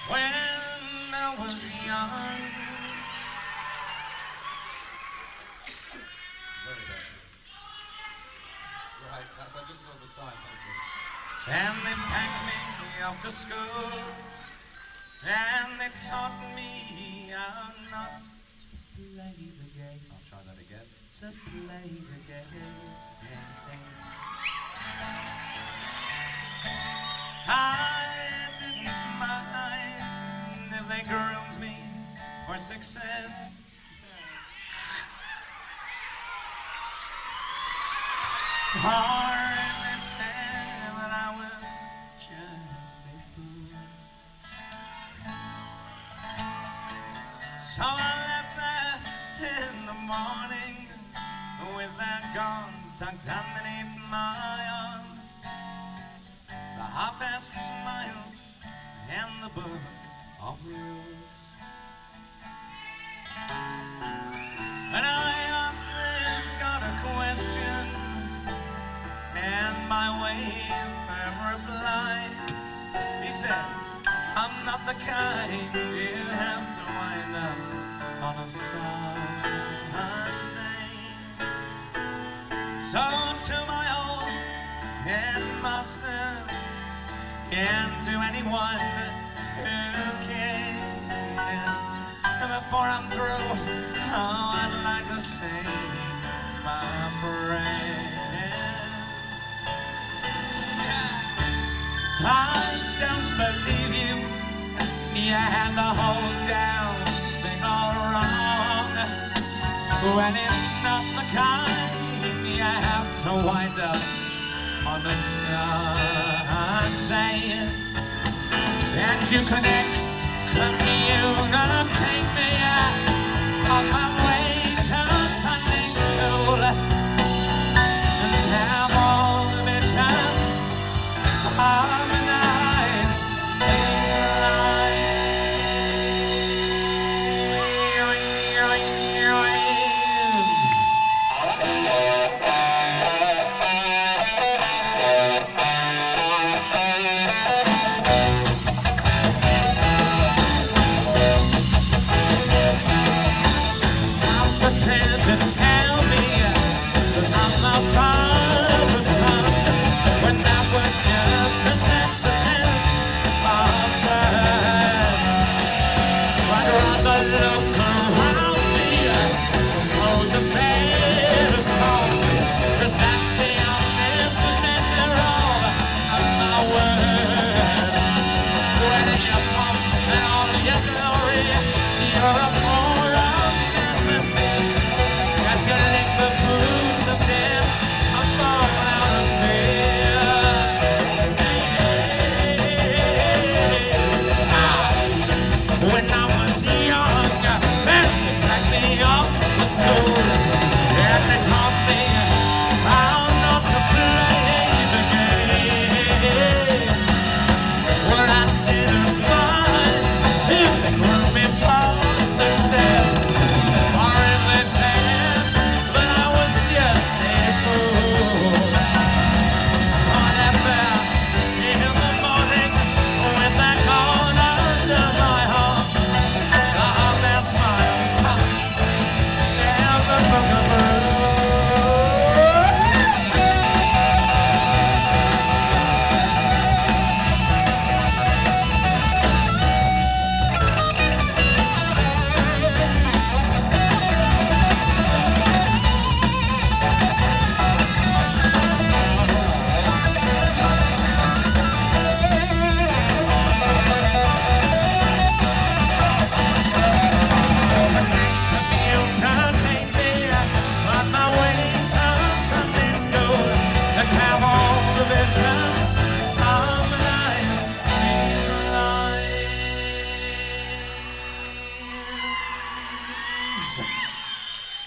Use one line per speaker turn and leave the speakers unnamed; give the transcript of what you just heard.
when I was young.
Very good. Right, that's, I just saw the sign, thank you.
And they packed me off to school, and they taught me how not to play the game.
I'll try that again.
To play the game. I didn't mind if they groomed me for success. Or if they said that I was just a fool. So I left there in the morning with that gun tucked underneath my arm, the half-assed smiles and the book of rules. And I asked this God a question, and by way of reply, he said, I'm not the kind you have to wind up on a Sunday. So to my old headmaster and to anyone who cares, before I'm through, oh, I'd like to say my prayers. I don't believe you, you had the whole damn thing all wrong. When it's not the kind you have to wind up on the Sunday, and you can excommunicate me on my